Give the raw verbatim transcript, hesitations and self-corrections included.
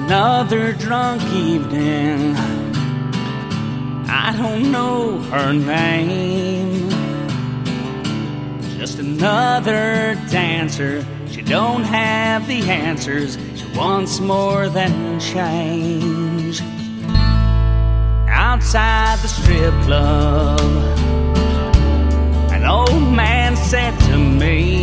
another drunk evening. I don't know her name. Just another dancer. She don't have the answers. She wants more than change. Outside the strip club, an old man said to me,